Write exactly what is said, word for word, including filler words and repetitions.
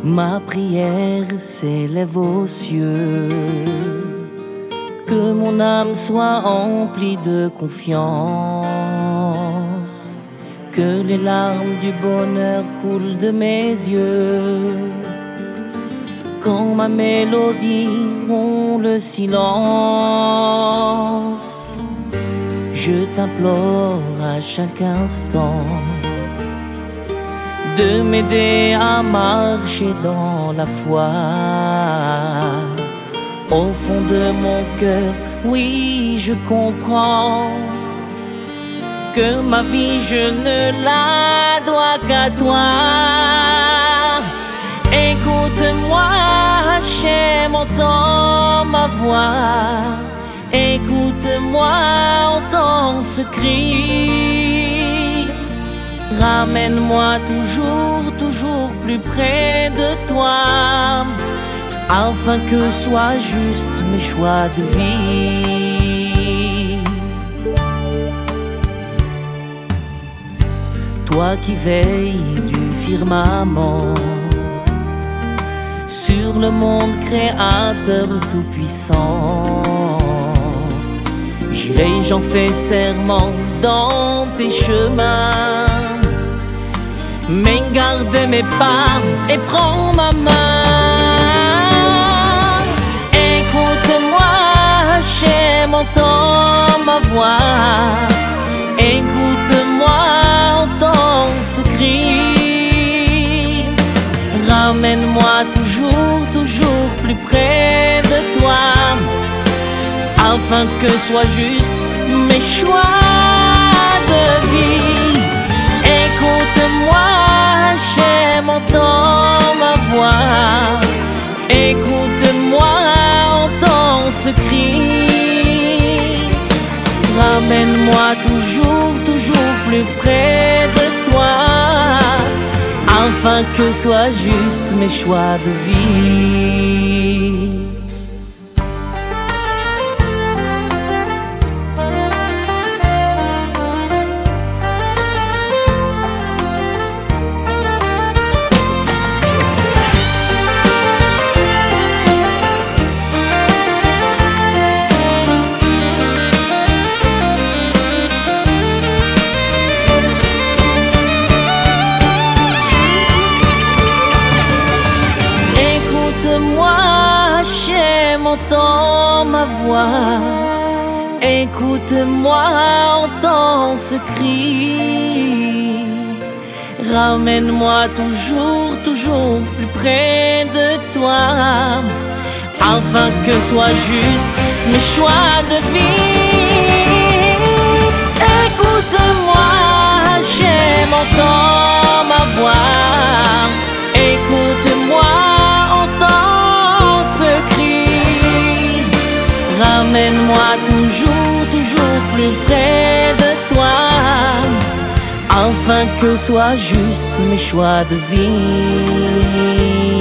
Ma prière s'élève aux cieux, que mon âme soit emplie de confiance, que les larmes du bonheur coulent de mes yeux, quand ma mélodie rompt le silence. Je t'implore à chaque instant de m'aider à marcher dans la foi. Au fond de mon cœur, oui, je comprends que ma vie, je ne la dois qu'à toi. Écoute-moi, Hachem, entends ma voix. Écoute-moi, entends ce cri. Ramène-moi toujours, toujours plus près de toi, afin que soient justes mes choix de vie. Toi qui veilles du firmament sur le monde créateur tout-puissant, j'irai, j'en fais serment, dans tes chemins. Mais garde mes pas et prends ma main. Écoute-moi, Hachem, entends ma voix. Écoute-moi, entends ce cri. Ramène-moi toujours, toujours plus près de toi, afin que soient justes mes choix de vie. Écoute-moi, Hachem, entends ma voix. Écoute-moi, entends ce cri. Ramène-moi toujours, toujours plus près de toi, afin que soient justes mes choix de vie. Entends ma voix, écoute-moi, entends ce cri. Ramène-moi toujours, toujours plus près de toi, afin que soient justes mes choix de vie. Écoute-moi, Hachem, entends ma voix. Écoute-moi, entends ce cri. Ramène-moi toujours, toujours plus près de toi, afin que soient justes mes choix de vie.